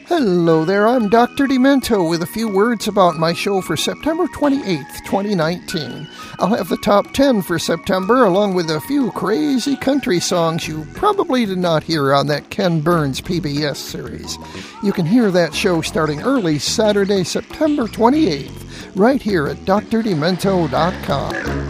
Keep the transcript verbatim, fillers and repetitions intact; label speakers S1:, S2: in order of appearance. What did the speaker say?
S1: Hello there, I'm Doctor Demento with a few words about my show for September twenty-eighth, twenty nineteen. I'll have the top ten for September, along with a few crazy country songs you probably did not hear on that Ken Burns P B S series. You can hear that show starting early Saturday, September twenty-eighth, right here at D R demento dot com.